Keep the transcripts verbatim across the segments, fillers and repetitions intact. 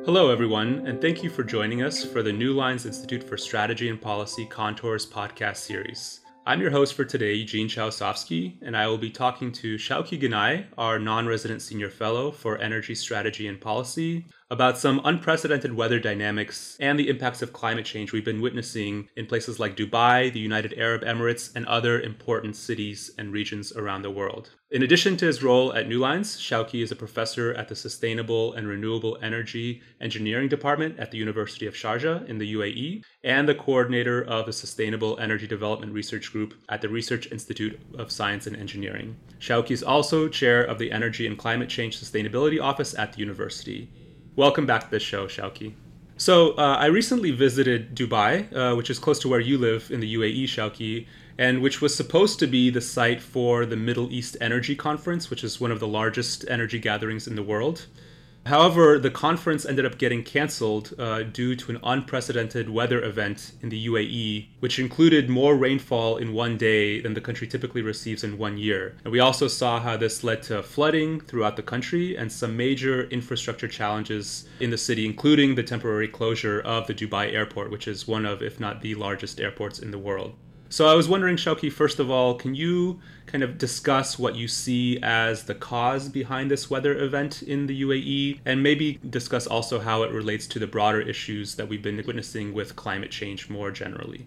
Hello, everyone, and thank you for joining us for the New Lines Institute for Strategy and Policy Contours podcast series. I'm your host for today, Eugene Chausovsky, and I will be talking to Shauki Ganai, our non-resident senior fellow for Energy Strategy and Policy, about some unprecedented weather dynamics and the impacts of climate change we've been witnessing in places like Dubai, the United Arab Emirates, and other important cities and regions around the world. In addition to his role at New Lines, Shauki is a professor at the Sustainable and Renewable Energy Engineering Department at the University of Sharjah in the U A E, and the coordinator of the Sustainable Energy Development Research Group at the Research Institute of Science and Engineering. Shauki is also chair of the Energy and Climate Change Sustainability Office at the university. Welcome back to the show, Shauki. So uh, I recently visited Dubai, uh, which is close to where you live in the U A E, Shauki, and which was supposed to be the site for the Middle East Energy Conference, which is one of the largest energy gatherings in the world. However, the conference ended up getting canceled uh, due to an unprecedented weather event in the U A E, which included more rainfall in one day than the country typically receives in one year. And we also saw how this led to flooding throughout the country and some major infrastructure challenges in the city, including the temporary closure of the Dubai airport, which is one of, if not the largest airports in the world. So I was wondering, Shauki, first of all, can you kind of discuss what you see as the cause behind this weather event in the U A E, and maybe discuss also how it relates to the broader issues that we've been witnessing with climate change more generally?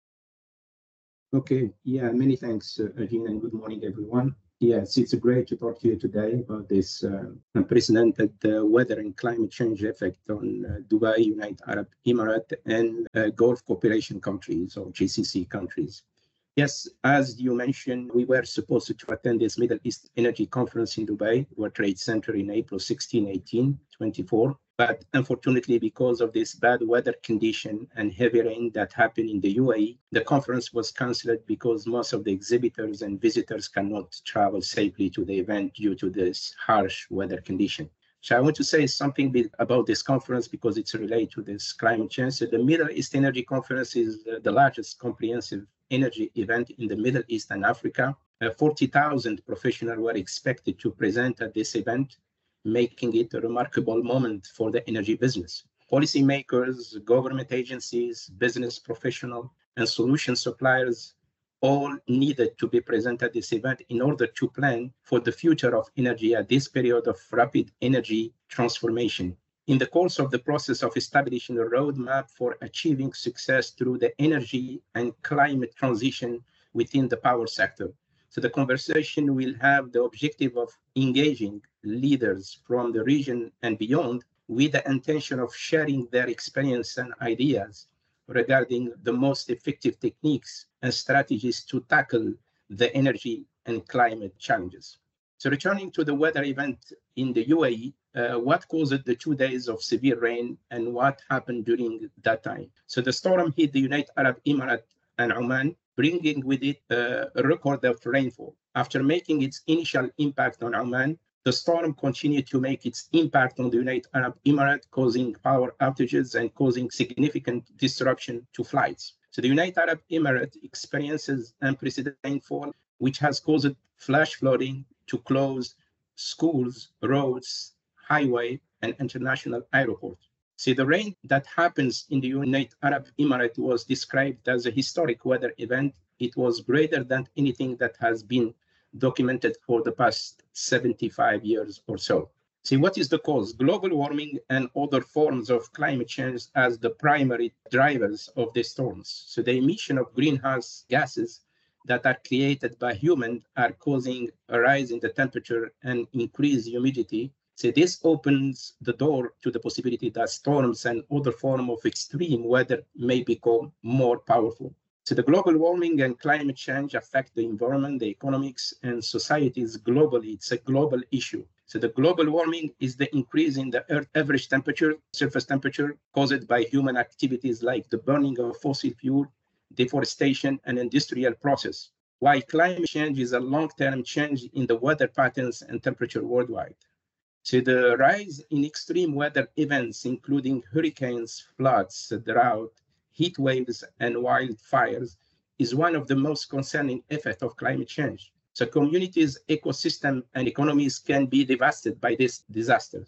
Okay, yeah, many thanks, uh, Gene, and good morning, everyone. Yes, it's great to talk to you today about this uh, unprecedented uh, weather and climate change effect on uh, Dubai, United Arab Emirates, and uh, Gulf Cooperation countries or G C C countries. Yes, as you mentioned, we were supposed to attend this Middle East Energy Conference in Dubai, World Trade Center, in April sixteenth, eighteen, twenty-four. But unfortunately, because of this bad weather condition and heavy rain that happened in the U A E, the conference was canceled because most of the exhibitors and visitors cannot travel safely to the event due to this harsh weather condition. So I want to say something about this conference because it's related to this climate change. So the Middle East Energy Conference is the largest comprehensive energy event in the Middle East and Africa. Uh, forty thousand professionals were expected to present at this event, making it a remarkable moment for the energy business. Policymakers, government agencies, business professionals, and solution suppliers all needed to be present at this event in order to plan for the future of energy at this period of rapid energy transformation. In the course of the process of establishing a roadmap for achieving success through the energy and climate transition within the power sector. So the conversation will have the objective of engaging leaders from the region and beyond with the intention of sharing their experience and ideas regarding the most effective techniques and strategies to tackle the energy and climate challenges. So returning to the weather event in the U A E, uh, what caused the two days of severe rain and what happened during that time? So the storm hit the United Arab Emirates and Oman, bringing with it uh, a record of rainfall. After making its initial impact on Oman, the storm continued to make its impact on the United Arab Emirates, causing power outages and causing significant disruption to flights. So the United Arab Emirates experiences unprecedented rainfall, which has caused flash flooding to close schools, roads, highway, and international airports. See, the rain that happens in the United Arab Emirates was described as a historic weather event. It was greater than anything that has been documented for the past seventy-five years or so. See, what is the cause? Global warming and other forms of climate change as the primary drivers of the storms. So the emission of greenhouse gases that are created by humans are causing a rise in the temperature and increased humidity. So this opens the door to the possibility that storms and other forms of extreme weather may become more powerful. So the global warming and climate change affect the environment, the economics, and societies globally. It's a global issue. So the global warming is the increase in the Earth average temperature, surface temperature, caused by human activities like the burning of fossil fuel, deforestation, and industrial process, while climate change is a long-term change in the weather patterns and temperature worldwide. So the rise in extreme weather events, including hurricanes, floods, drought, heat waves, and wildfires, is one of the most concerning effects of climate change. So communities, ecosystem, and economies can be devastated by these disasters.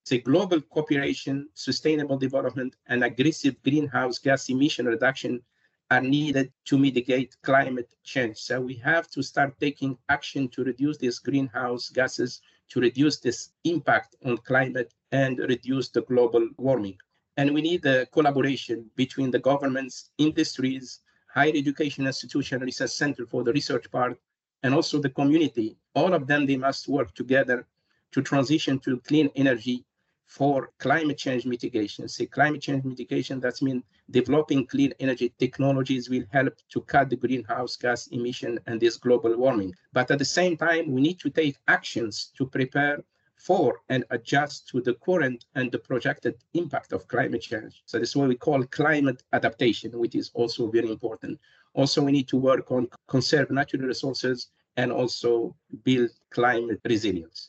Say global cooperation, sustainable development, and aggressive greenhouse gas emission reduction are needed to mitigate climate change. So we have to start taking action to reduce these greenhouse gases, to reduce this impact on climate and reduce the global warming. And we need a collaboration between the governments, industries, higher education institution, research center for the research part, and also the community. All of them, they must work together to transition to clean energy for climate change mitigation. Say climate change mitigation, that means developing clean energy technologies will help to cut the greenhouse gas emission and this global warming. But at the same time, we need to take actions to prepare for and adjust to the current and the projected impact of climate change. So this is what we call climate adaptation, which is also very important. Also, we need to work on conserve natural resources and also build climate resilience.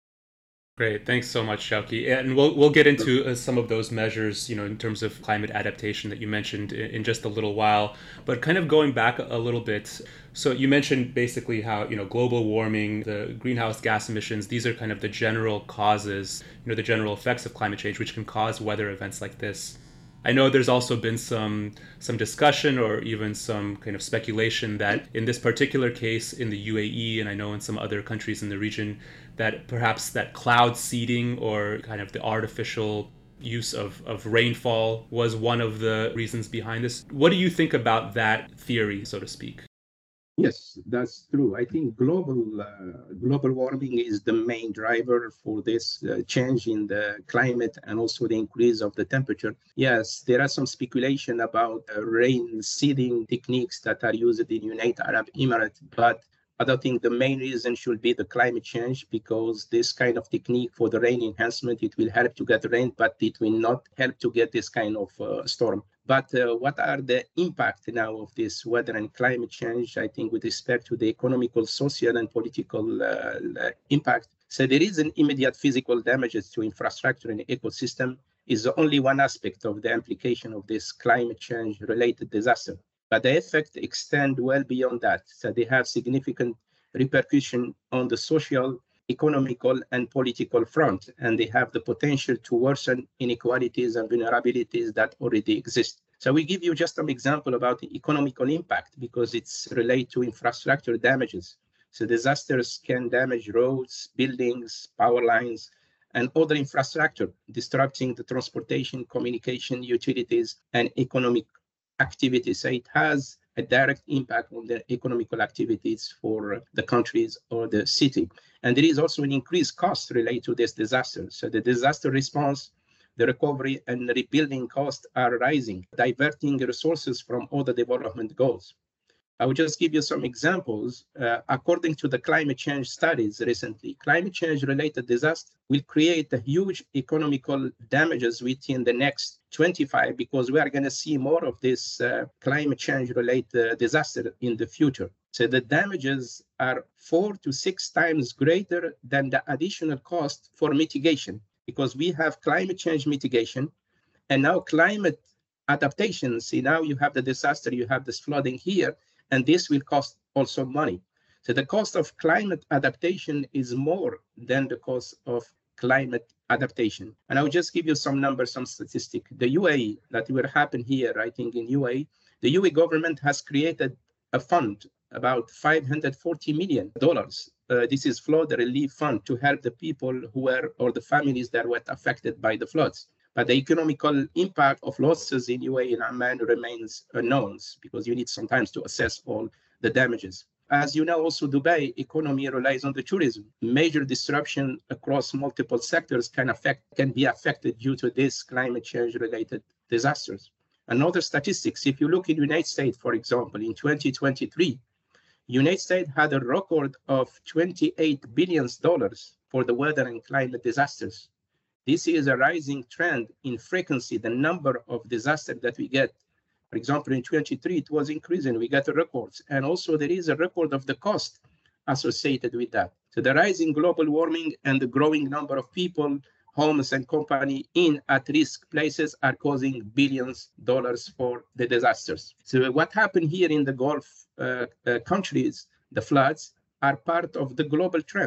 Great, thanks so much, Shawky. And we'll we'll get into uh, some of those measures, you know, in terms of climate adaptation that you mentioned in, in just a little while. But kind of going back a little bit, so you mentioned basically how, you know, global warming, the greenhouse gas emissions, these are kind of the general causes, you know, the general effects of climate change, which can cause weather events like this. I know there's also been some some discussion or even some kind of speculation that in this particular case in the U A E, and I know in some other countries in the region, that perhaps that cloud seeding or kind of the artificial use of, of rainfall was one of the reasons behind this. What do you think about that theory, so to speak? Yes, that's true. I think global uh, global warming is the main driver for this uh, change in the climate and also the increase of the temperature. Yes, there are some speculation about uh, rain seeding techniques that are used in United Arab Emirates, but I don't think the main reason should be the climate change, because this kind of technique for the rain enhancement, it will help to get rain, but it will not help to get this kind of uh, storm. But uh, what are the impact now of this weather and climate change? I think with respect to the economical, social, and political uh, impact. So there is an immediate physical damages to infrastructure and ecosystem is only one aspect of the implication of this climate change related disaster. But the effect extend well beyond that. So they have significant repercussion on the social, economical, and political front, and they have the potential to worsen inequalities and vulnerabilities that already exist. So we give you just some example about the economical impact because it's related to infrastructure damages. So disasters can damage roads, buildings, power lines, and other infrastructure, disrupting the transportation, communication, utilities, and economic activities. So it has a direct impact on the economical activities for the countries or the city. And there is also an increased cost related to this disaster. So the disaster response, the recovery and rebuilding costs are rising, diverting resources from other development goals. I will just give you some examples. Uh, according to the climate change studies recently, climate change related disaster will create a huge economical damages within the next twenty-five, because we are going to see more of this uh, climate change related disaster in the future. So the damages are four to six times greater than the additional cost for mitigation, because we have climate change mitigation and now climate adaptation. See, now you have the disaster, you have this flooding here, and this will cost also money. So the cost of climate adaptation is more than the cost of climate adaptation. And I'll just give you some numbers, some statistic. The U A E, that will happen here, I think in U A E, the U A E government has created a fund, about five hundred forty million dollars. Uh, this is flood relief fund to help the people who were, or the families that were affected by the floods. But the economical impact of losses in U A E and Oman remains unknown, because you need sometimes to assess all the damages. As you know, also Dubai economy relies on the tourism. Major disruption across multiple sectors can affect can be affected due to this climate change related disasters. Another statistics, if you look in the United States, for example, in twenty twenty-three, United States had a record of twenty-eight billion dollars for the weather and climate disasters. This is a rising trend in frequency, the number of disasters that we get. For example, in twenty-three, it was increasing, we got the records. And also there is a record of the cost associated with that. So the rising global warming and the growing number of people, homes and company in at-risk places are causing billions of dollars for the disasters. So what happened here in the Gulf uh, uh, countries, the floods, are part of the global trend.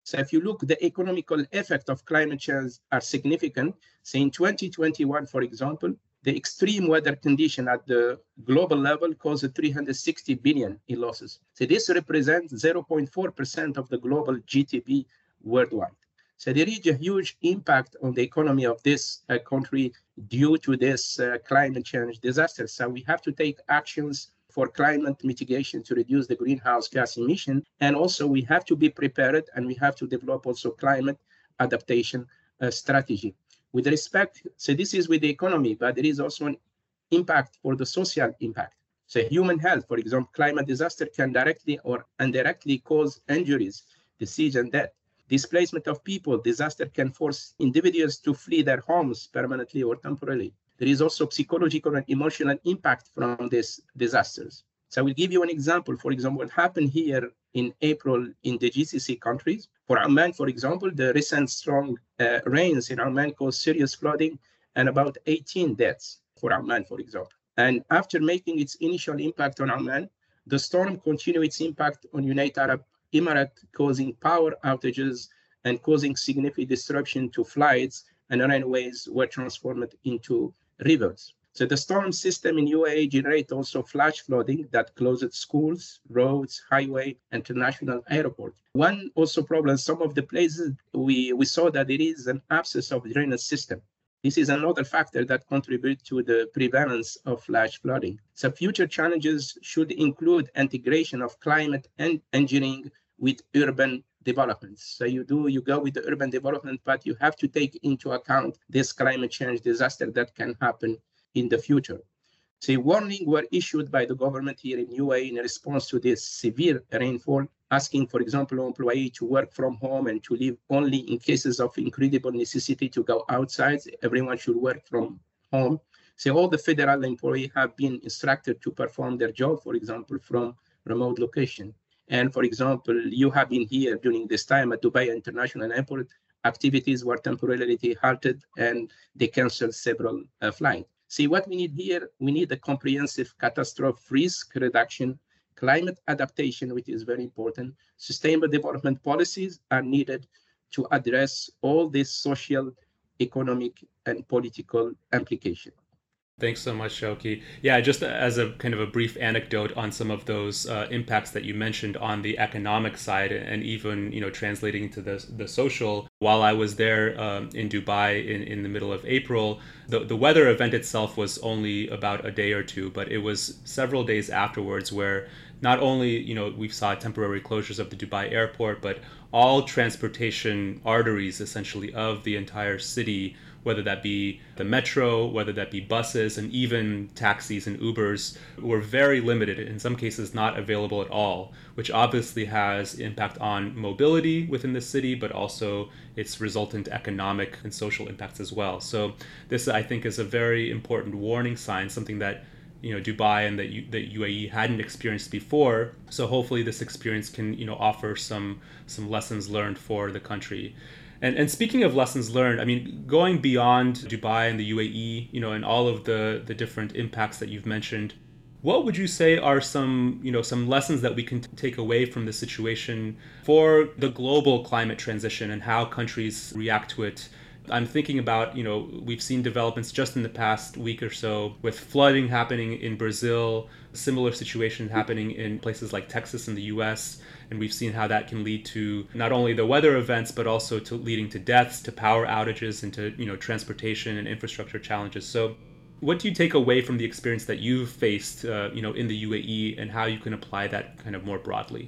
So if you look, the economical effect of climate change are significant. So in twenty twenty-one, for example, the extreme weather condition at the global level caused three hundred sixty billion in losses. So this represents zero point four percent of the global G D P worldwide. So there is a huge impact on the economy of this uh, country due to this uh, climate change disaster. So we have to take actions for climate mitigation to reduce the greenhouse gas emission. And also we have to be prepared, and we have to develop also climate adaptation uh, strategy. With respect, so this is with the economy, but there is also an impact for the social impact. So human health, for example, climate disaster can directly or indirectly cause injuries, disease, and death. Displacement of people, disaster can force individuals to flee their homes permanently or temporarily. There is also psychological and emotional impact from these disasters. So I will give you an example. For example, what happened here in April in the G C C countries. For Oman, for example, the recent strong uh, rains in Oman caused serious flooding and about eighteen deaths for Oman, for example. And after making its initial impact on Oman, the storm continued its impact on United Arab Emirates, causing power outages and causing significant disruption to flights, and runways were transformed into rivers. So the storm system in U A E generated also flash flooding that closed schools, roads, highway, international airport. One also problem, some of the places we, we saw that there is an absence of drainage system. This is another factor that contributes to the prevalence of flash flooding. So future challenges should include integration of climate and engineering with urban developments. So you do, you go with the urban development, but you have to take into account this climate change disaster that can happen in the future. So warnings were issued by the government here in U A E in response to this severe rainfall, asking, for example, employees to work from home and to leave only in cases of incredible necessity to go outside. Everyone should work from home. So all the federal employees have been instructed to perform their job, for example, from remote location. And for example, you have been here during this time at Dubai International Airport, activities were temporarily halted and they canceled several uh, flights. See, what we need here, we need a comprehensive catastrophe risk reduction, climate adaptation, which is very important. Sustainable development policies are needed to address all these social, economic, and political implications. Thanks so much, Shawky. Yeah, just as a kind of a brief anecdote on some of those uh, impacts that you mentioned on the economic side, and even, you know, translating to the the social. While I was there um, in Dubai in, in the middle of April, the, the weather event itself was only about a day or two, but it was several days afterwards where not only, you know, we saw temporary closures of the Dubai airport, but all transportation arteries essentially of the entire city, whether that be the metro, whether that be buses, and even taxis and Ubers, were very limited, in some cases not available at all, which obviously has impact on mobility within the city, but also its resultant economic and social impacts as well. So this, I think, is a very important warning sign, something that, you know, Dubai and that U- that U A E hadn't experienced before. So hopefully this experience can, you know, offer some some lessons learned for the country. And and speaking of lessons learned, I mean, going beyond Dubai and the U A E, you know, and all of the the different impacts that you've mentioned, what would you say are some, you know, some lessons that we can t- take away from the situation for the global climate transition and how countries react to it? I'm thinking about, you know, we've seen developments just in the past week or so with flooding happening in Brazil, similar situation happening in places like Texas in the U S, and we've seen how that can lead to not only the weather events, but also to leading to deaths, to power outages, and to, you know, transportation and infrastructure challenges. So what do you take away from the experience that you've faced, uh, you know, in the U A E, and how you can apply that kind of more broadly?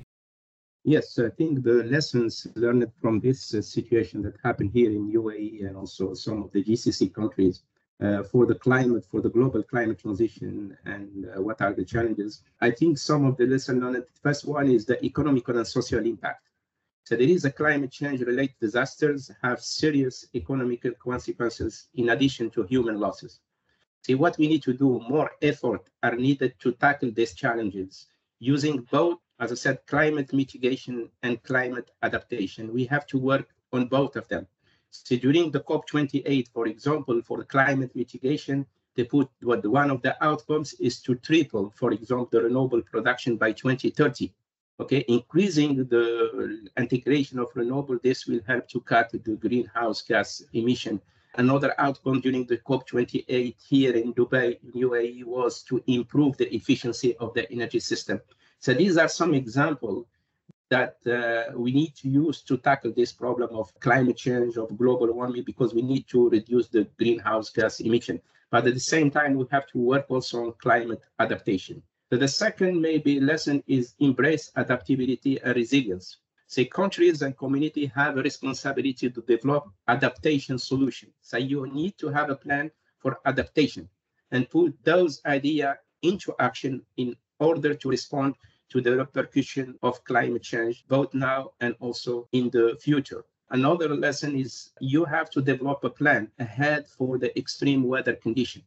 Yes, I think the lessons learned from this uh, situation that happened here in U A E and also some of the G C C countries uh, for the climate, for the global climate transition, and uh, what are the challenges. I think some of the lessons learned, the first one is the economical and social impact. So there is a climate change related disasters have serious economical consequences in addition to human losses. See, what we need to do, more effort are needed to tackle these challenges using both, as I said, climate mitigation and climate adaptation. We have to work on both of them. So during the COP twenty-eight, for example, for climate mitigation, they put what one of the outcomes is to triple, for example, the renewable production by twenty thirty. Okay, increasing the integration of renewable, this will help to cut the greenhouse gas emission. Another outcome during the COP twenty-eight here in Dubai, U A E, was to improve the efficiency of the energy system. So these are some examples that uh, we need to use to tackle this problem of climate change, of global warming, because we need to reduce the greenhouse gas emission. But at the same time, we have to work also on climate adaptation. So the second maybe lesson is embrace adaptability and resilience. So countries and community have a responsibility to develop adaptation solutions. So you need to have a plan for adaptation and put those ideas into action in order to respond to the repercussion of climate change, both now and also in the future. Another lesson is you have to develop a plan ahead for the extreme weather condition.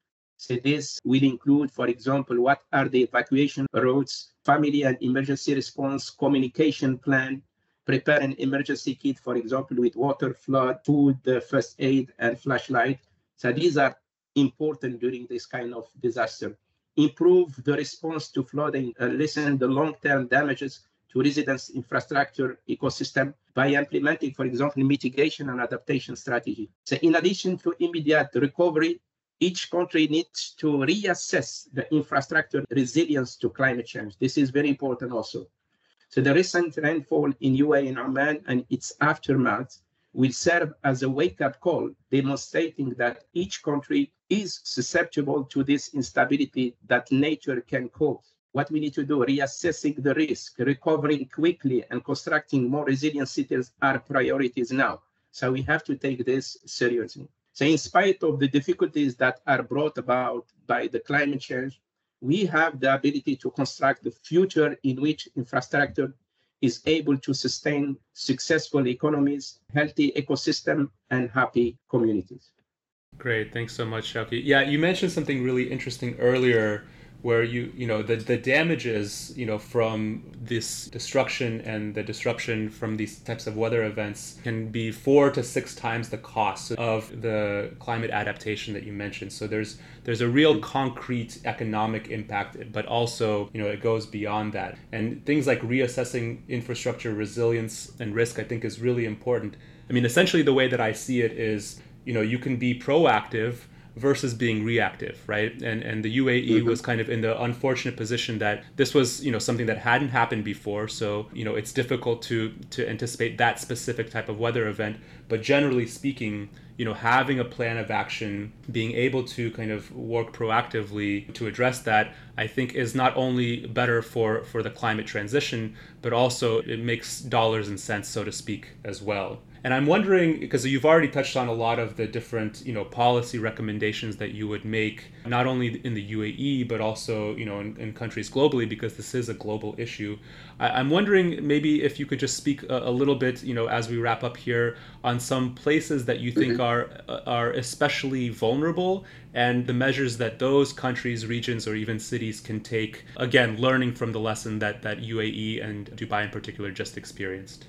So this will include, for example, what are the evacuation routes, family and emergency response communication plan, prepare an emergency kit, for example, with water, flood, food, first aid, and flashlight. So these are important during this kind of disaster. Improve the response to flooding, uh, lessen the long-term damages to residents' infrastructure ecosystem by implementing, for example, mitigation and adaptation strategy. So in addition to immediate recovery, each country needs to reassess the infrastructure resilience to climate change. This is very important also. So the recent rainfall in U A E and Oman and its aftermath will serve as a wake-up call, demonstrating that each country is susceptible to this instability that nature can cause. What we need to do, reassessing the risk, recovering quickly, and constructing more resilient cities are priorities now. So we have to take this seriously. So in spite of the difficulties that are brought about by the climate change, we have the ability to construct the future in which infrastructure is able to sustain successful economies, healthy ecosystem, and happy communities. Great. Thanks so much, Shawky. Yeah, you mentioned something really interesting earlier where you, you know, the, the damages, you know, from this destruction and the disruption from these types of weather events can be four to six times the cost of the climate adaptation that you mentioned. So there's there's a real concrete economic impact, but also, you know, it goes beyond that. And things like reassessing infrastructure resilience and risk, I think, is really important. I mean, essentially the way that I see it is, you know, you can be proactive versus being reactive, right? And and the U A E mm-hmm. was kind of in the unfortunate position that this was, you know, something that hadn't happened before. So, you know, it's difficult to to anticipate that specific type of weather event. But generally speaking, you know, having a plan of action, being able to kind of work proactively to address that, I think is not only better for, for the climate transition, but also it makes dollars and cents, so to speak, as well. And I'm wondering, because you've already touched on a lot of the different, you know, policy recommendations that you would make, not only in the U A E, but also, you know, in, in countries globally, because this is a global issue. I, I'm wondering maybe if you could just speak a, a little bit, you know, as we wrap up here, on some places that you think are are especially vulnerable and the measures that those countries, regions, or even cities can take, again, learning from the lesson that, that U A E and Dubai in particular just experienced.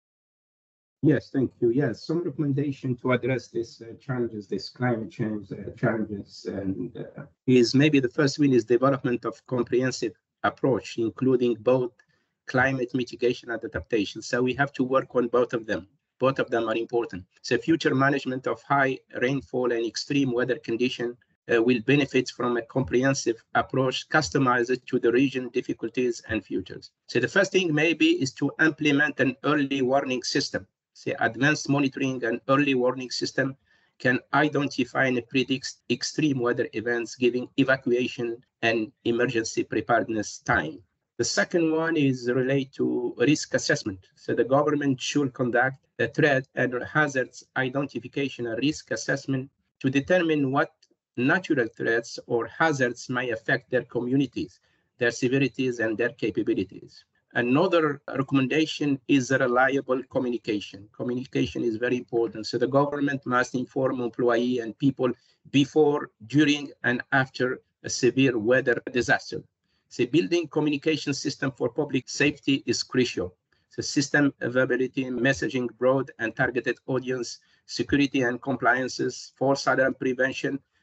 Yes, thank you. Yes, some recommendation to address these uh, challenges, this climate change uh, challenges, and uh, is maybe the first one is development of comprehensive approach, including both climate mitigation and adaptation. So we have to work on both of them. Both of them are important. So future management of high rainfall and extreme weather condition uh, will benefit from a comprehensive approach customized to the region difficulties and futures. So the first thing maybe is to implement an early warning system. Say advanced monitoring and early warning system can identify and predict extreme weather events, giving evacuation and emergency preparedness time. The second one is related to risk assessment. So the government should conduct a threat and hazards identification and risk assessment to determine what natural threats or hazards may affect their communities, their severities, and their capabilities. Another recommendation is a reliable communication. Communication is very important. So the government must inform employees and people before, during, and after a severe weather disaster. So building communication system for public safety is crucial. So system availability, messaging, broad and targeted audience, security and compliances, false alarm prevention,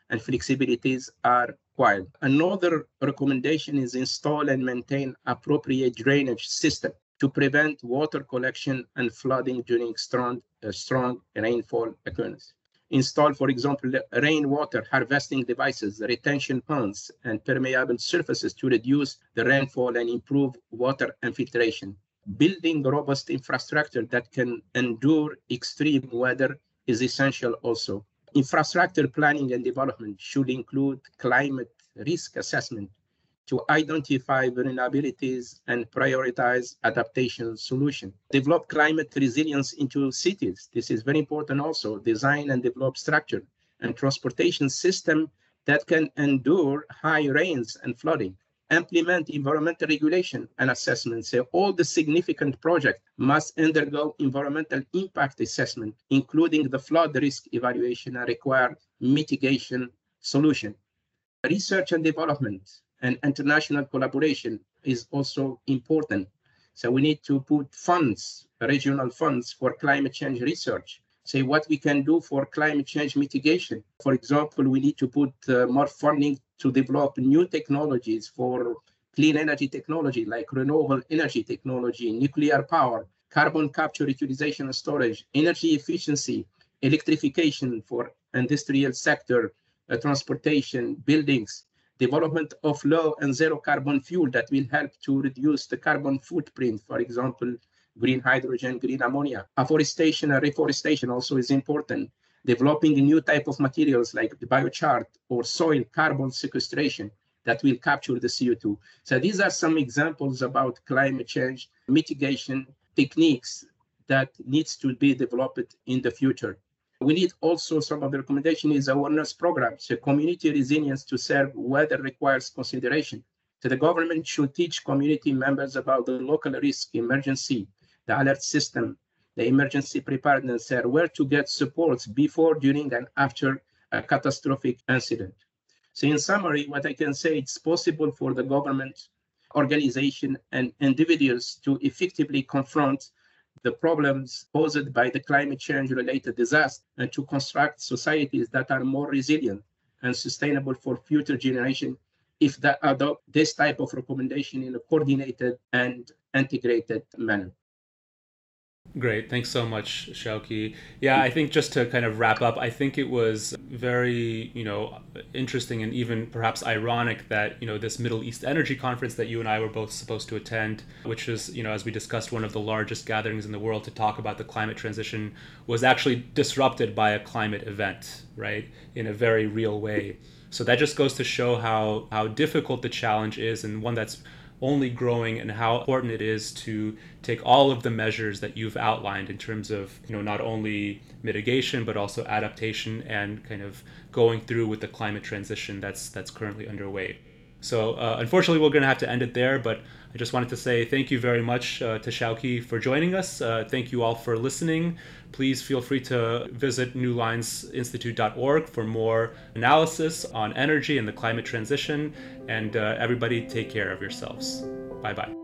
and flexibilities are required. Another recommendation is install and maintain appropriate drainage system to prevent water collection and flooding during strong, uh, strong rainfall occurrence. Install, for example, rainwater harvesting devices, retention ponds, and permeable surfaces to reduce the rainfall and improve water infiltration. Building robust infrastructure that can endure extreme weather is essential also. Infrastructure planning and development should include climate risk assessment to identify vulnerabilities and prioritize adaptation solutions. Develop climate resilience into cities. This is very important also. Design and develop structure and transportation system that can endure high rains and flooding. Implement environmental regulation and assessment. So all the significant projects must undergo environmental impact assessment, including the flood risk evaluation and require mitigation solution. Research and development and international collaboration is also important. So we need to put funds, regional funds for climate change research. Say what we can do for climate change mitigation. For example, we need to put uh, more funding to develop new technologies for clean energy technology, like renewable energy technology, nuclear power, carbon capture, utilization and storage, energy efficiency, electrification for industrial sector, uh, transportation, buildings, development of low and zero carbon fuel that will help to reduce the carbon footprint, for example, green hydrogen, green ammonia. Afforestation and reforestation also is important. Developing a new type of materials like the biochar or soil carbon sequestration that will capture the C O two. So these are some examples about climate change mitigation techniques that needs to be developed in the future. We need also some of the recommendation is awareness programs, so community resilience to serve weather requires consideration. So the government should teach community members about the local risk, emergency, the alert system, the emergency preparedness, and where to get supports before, during, and after a catastrophic incident. So in summary, what I can say, it's possible for the government, organization, and individuals to effectively confront the problems posed by the climate change related disaster and to construct societies that are more resilient and sustainable for future generations if they adopt this type of recommendation in a coordinated and integrated manner. Great. Thanks so much, Shawky. Yeah, I think just to kind of wrap up, I think it was very, you know, interesting and even perhaps ironic that, you know, this Middle East Energy Conference that you and I were both supposed to attend, which is, you know, as we discussed, one of the largest gatherings in the world to talk about the climate transition, was actually disrupted by a climate event, right, in a very real way. So that just goes to show how, how difficult the challenge is, and one that's only growing, and how important it is to take all of the measures that you've outlined in terms of, you know, not only mitigation, but also adaptation and kind of going through with the climate transition that's that's currently underway. So uh, unfortunately, we're going to have to end it there, but I just wanted to say thank you very much uh, to Shawky for joining us. Uh, thank you all for listening. Please feel free to visit new lines institute dot org for more analysis on energy and the climate transition. And uh, everybody take care of yourselves. Bye-bye.